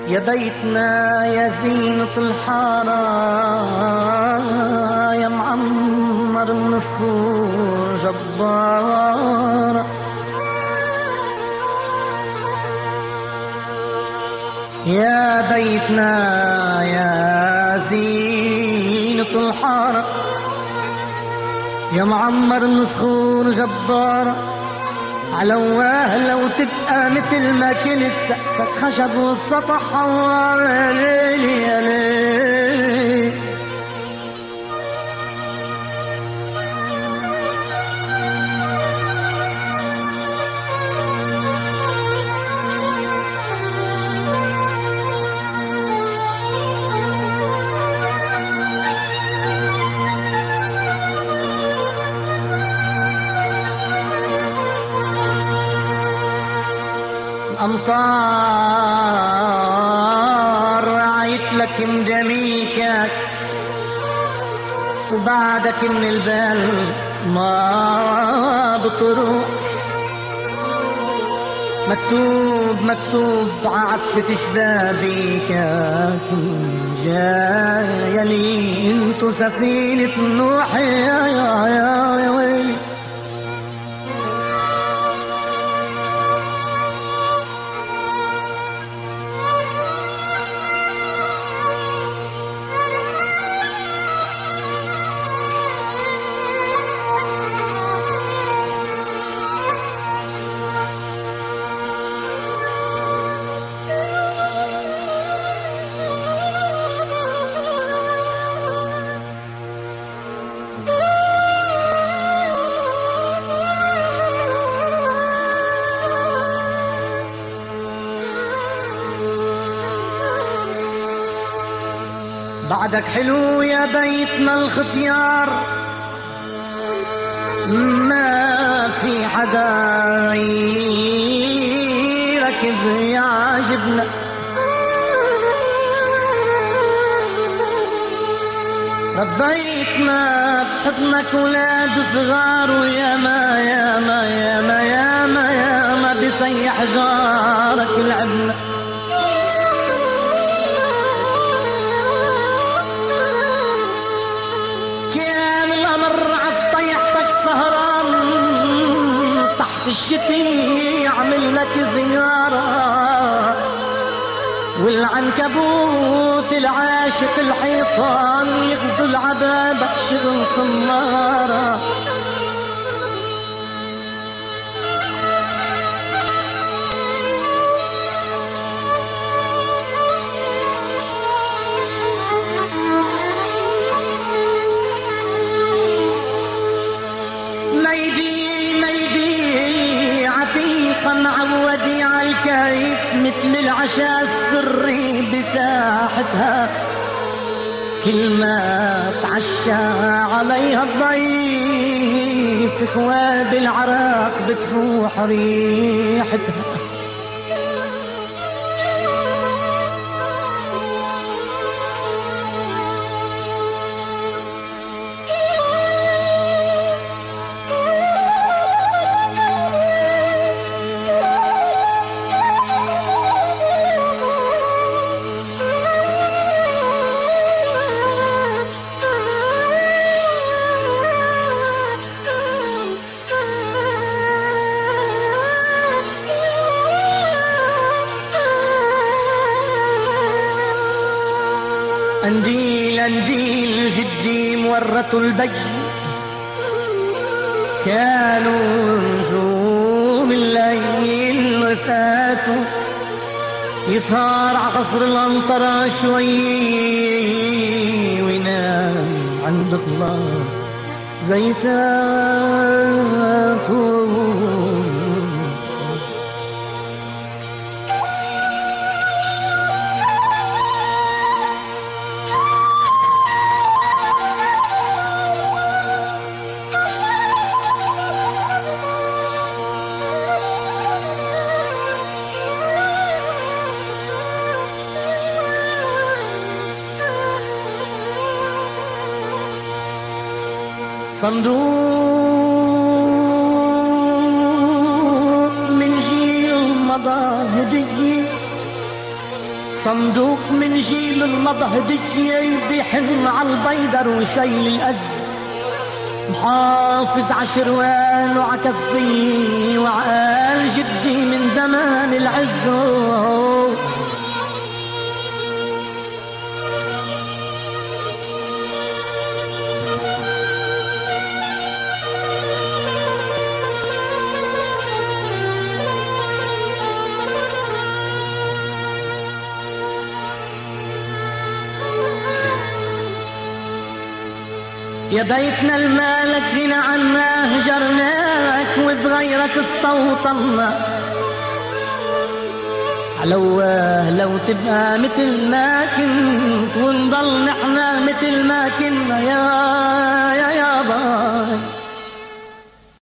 يا بيتنا يا زينة الحارة، يا معمر من صخور جبارة، يا بيتنا يا زينة الحارة، يا معمر من صخور جبارة، علواه لو تبقى مثل ما كنت سقفك خشب والسطح حوار. يا ليل يا ليل الأمطار رعيت لك مدميكك، وبعدك من البال ما بطرق. مكتوب مكتوب ععتبة شبابيكك جاية لي انتو سفينة نوح. يا ويلي بعدك حلو يا بيتنا الختيار، ما في حدا يركب يعجبنا. ربيتنا بحضنك ولاد صغار، ويا ما يا ما يا ما يا ما يا ما بطي حجارك لعبنا. سهران تحت الشتي يعمل لك زيارة، والعنكبوت العاشق الحيطان يغزو العذابك شغل صمارة. معودي عالكيف مثل العشاء السري بساحتها، كل ما تعشى عليها الضيف خواب العراق بتفوح ريحتها. انديل انديل جدي مورة البي، كانوا نجوم الليل رفاتوا، يسهر عقصر الانطرة شوي وينام عند خلاص زيتاته. صندوق من جيل مضى هدية، صندوق من جيل المضى هدية بيحن عالبيدر وشيل الأز محافظ عشروان وعكفي وعقال جدي من زمان العز يا بيتنا المالك غنى عنا هجرناك وبغيرك استوطنا لو تبقى مثل ما كنت ونضل نحنا مثل ما كنت